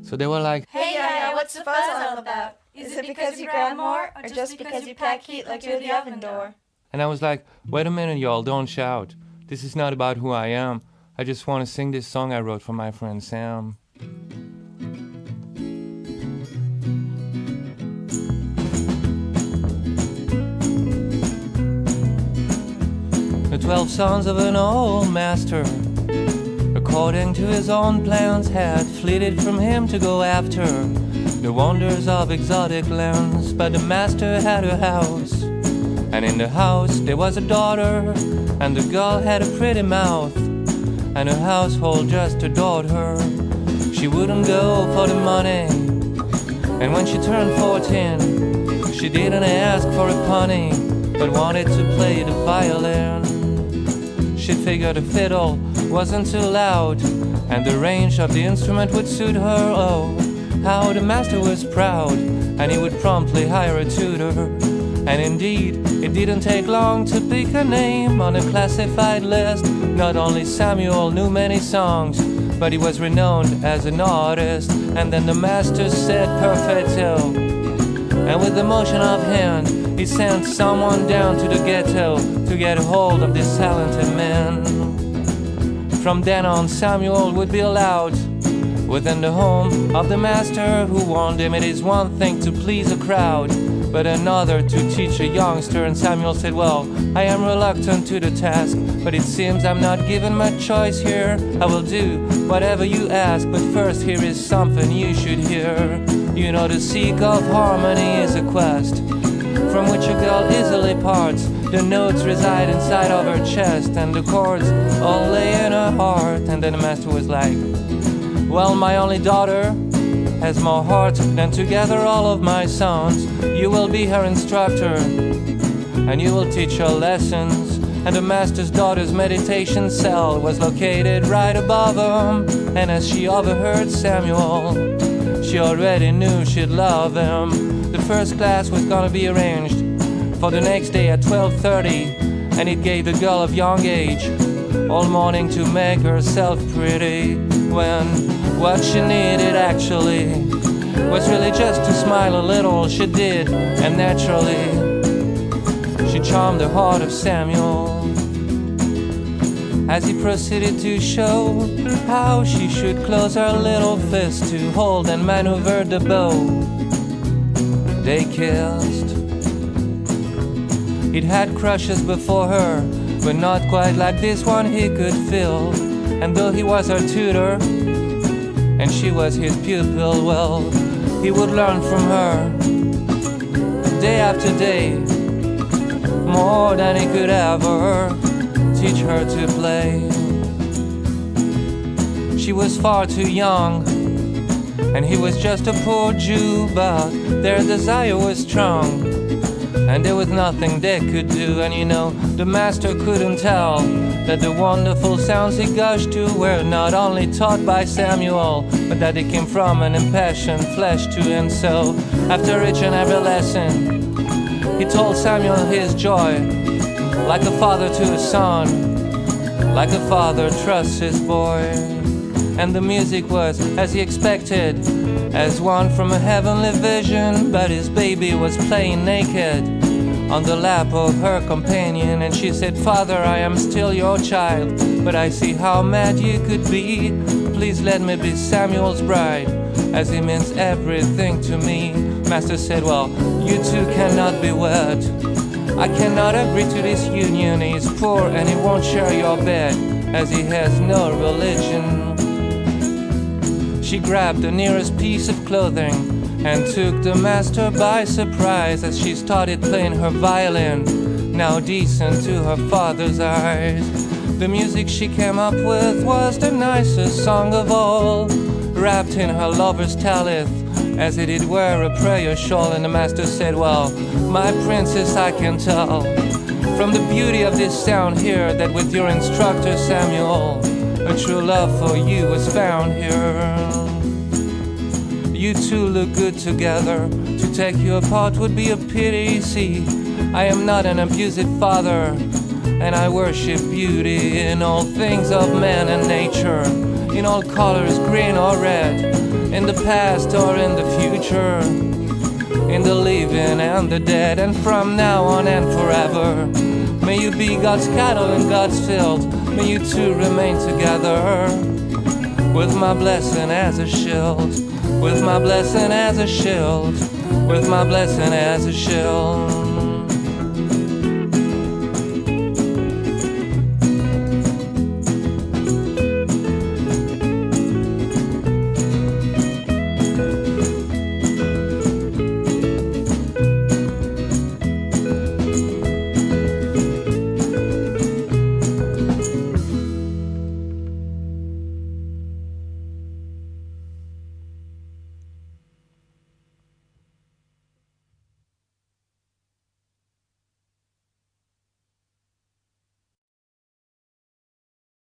So they were like, Hey Yaya, what's the fuss all about? Is it because you grab more, or just because you pack heat like you're the oven door? and I was like, wait a minute, y'all, don't shout. This is not about who I am. I just want to sing this song I wrote for my friend Sam. The 12 sons of an old master, according to his own plans, had fleeted from him to go after the wonders of exotic lands. But the master had a house, and in the house there was a daughter, and the girl had a pretty mouth, and her household just adored her. She wouldn't go for the money, and when she turned 14, she didn't ask for a penny, but wanted to play the violin. She figured a fiddle wasn't too loud, and the range of the instrument would suit her. Oh, how the master was proud, and he would promptly hire a tutor. And indeed, it didn't take long to pick a name on a classified list. Not only Samuel knew many songs, but he was renowned as an artist. And then the master said perfecto, and with the motion of hand, he sent someone down to the ghetto to get a hold of this talented man. From then on, Samuel would be allowed within the home of the master, who warned him it is one thing to please a crowd, but another to teach a youngster. And Samuel said, well, I am reluctant to the task, but it seems I'm not given much choice here. I will do whatever you ask, but first here is something you should hear. You know, the seek of harmony is a quest from which a girl easily parts. The notes reside inside of her chest, and the chords all lay in her heart. And then the master was like, well, my only daughter has more heart than together all of my sons. You will be her instructor, and you will teach her lessons. And the master's daughter's meditation cell was located right above him. And as she overheard Samuel, she already knew she'd love him. The first class was gonna be arranged for the next day at 12:30, and it gave the girl of young age all morning to make herself pretty, when what she needed actually was really just to smile a little. She did, and naturally she charmed the heart of Samuel as he proceeded to show how she should close her little fist to hold and maneuver the bow. They kissed. He'd had crushes before her, but not quite like this one he could feel. And though he was her tutor and she was his pupil, well, he would learn from her day after day, more than he could ever teach her to play. She was far too young, and he was just a poor Jew, but their desire was strong, and there was nothing they could do. And you know, the master couldn't tell that the wonderful sounds he gushed to were not only taught by Samuel, but that they came from an impassioned flesh too. And so, after each and every lesson, he told Samuel his joy, like a father to a son, like a father trusts his boy. And the music was as he expected, as one from a heavenly vision. But his baby was playing naked on the lap of her companion. And she said, Father, I am still your child, but I see how mad you could be. Please let me be Samuel's bride, as he means everything to me. Master said, well, you two cannot be wed. I cannot agree to this union. He's poor and he won't share your bed, as he has no religion. She grabbed the nearest piece of clothing and took the master by surprise as she started playing her violin, now decent to her father's eyes. The music she came up with was the nicest song of all, wrapped in her lover's talith, as he did wear a prayer shawl. And the master said, well, my princess, I can tell from the beauty of this sound here that with your instructor Samuel, a true love for you was found here. You two look good together. To take you apart would be a pity. See, I am not an abusive father, and I worship beauty in all things of man and nature, in all colors, green or red, in the past or in the future, in the living and the dead, and from now on and forever. May you be God's cattle and God's field. May you two remain together, with my blessing as a shield, with my blessing as a shield, with my blessing as a shield.